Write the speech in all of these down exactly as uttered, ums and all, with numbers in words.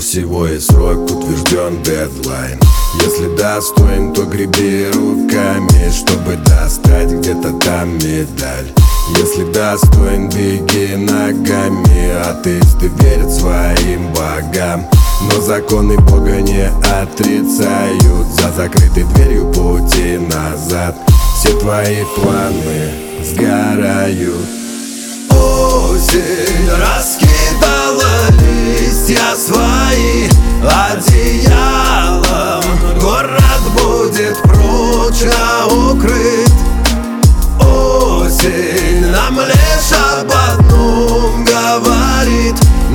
всего есть срок, утвержден дедлайн. Если достоин, то греби руками, чтобы достать где-то там медаль. Если достоин, беги ногами. Атеисты верят своим богам, но законы Бога не отрицают. За закрытой дверью пути назад все твои планы сгорают. Осень раскидала листья свои одеялом. Город будет прочно укрыт. Осень нам лишь об одном говорит,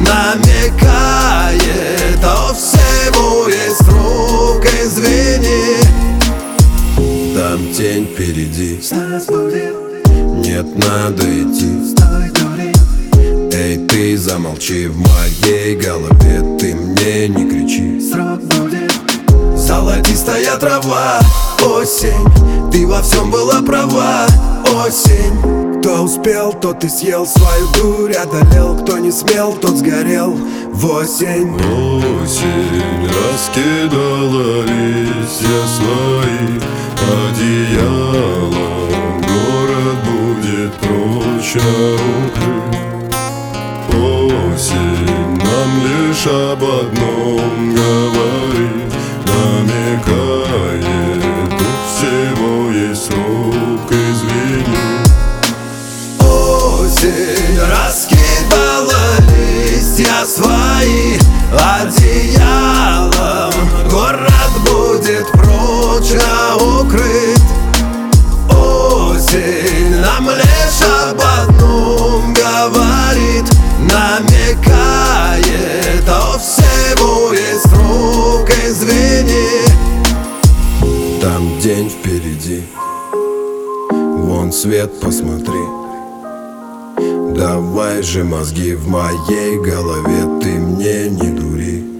намекает: о всему есть срок, извини. Там тень впереди, Нас будет, нет, надо идти. стой, дури. Эй, ты замолчи, в моей голове ты мне не кричи. Срок будет. Золотистая трава, осень, ты во всем была права, осень. Кто успел, тот и съел свою дурь, одолел. Кто не смел, тот сгорел в осень. Осень раскидала листья свои одеялом. Город будет прочно укрыт. Осень нам лишь об одном говорит, намекает: у всего есть срок, извини. Осень раскидала листья свои одеялом. Город будет прочно укрыт. Осень нам лишь об одном говорит, намекает: о всего есть срок, извини. Там день впереди, вон свет, посмотри. Давай же мозги, в моей голове ты мне не дури.